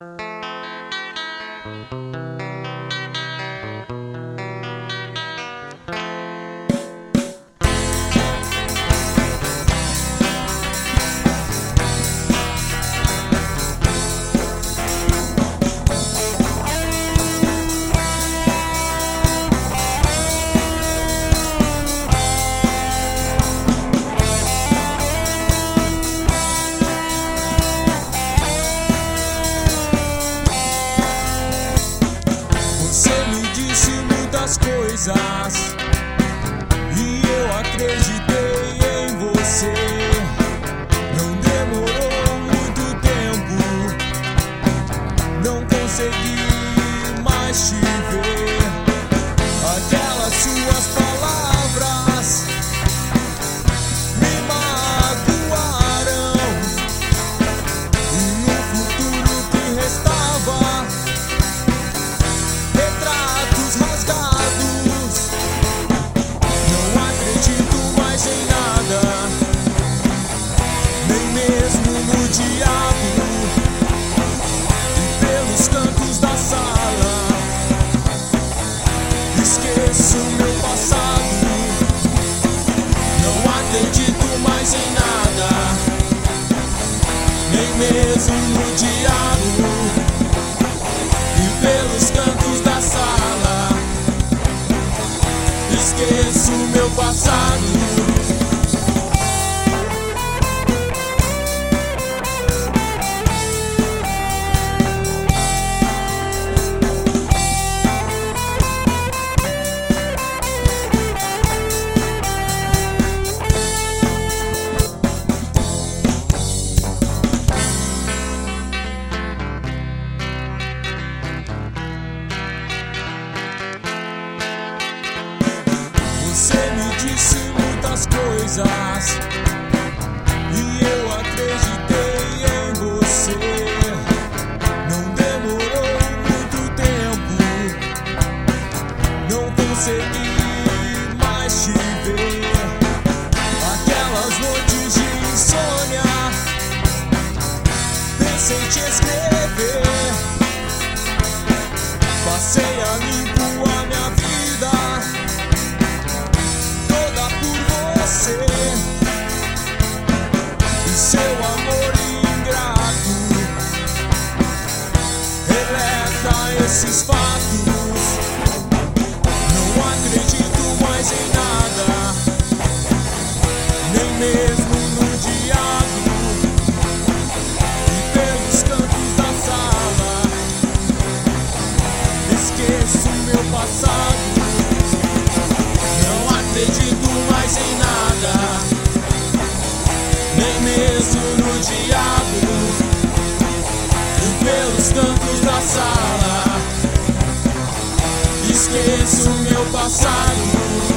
Você me disse muitas coisas e eu acreditei em você. Não demorou muito tempo, não consegui mais te ver. Aquelas suas palavras me magoaram e no futuro que restava, retratos rasgados. Não acredito mais em nada, nem mesmo no diabo. E pelos cantos da sala esqueço meu passado. Não acredito mais em nada, nem mesmo no diabo. E pelos cantos da sala esqueço meu passado. Você me disse muitas coisas e eu acreditei em você. Não demorou muito tempo, não consegui mais te ver. Aquelas noites de insônia, pensei em te escrever. Passei a limpo a minha vida toda por você. E seu amor ingrato relata esses fatos. Não acredito mais em nada, nem mesmo no diabo. E pelos cantos da sala esqueço meu passado. Não acredito mais em nada, nem mesmo no diabo. E pelos cantos da sala esqueço meu passado.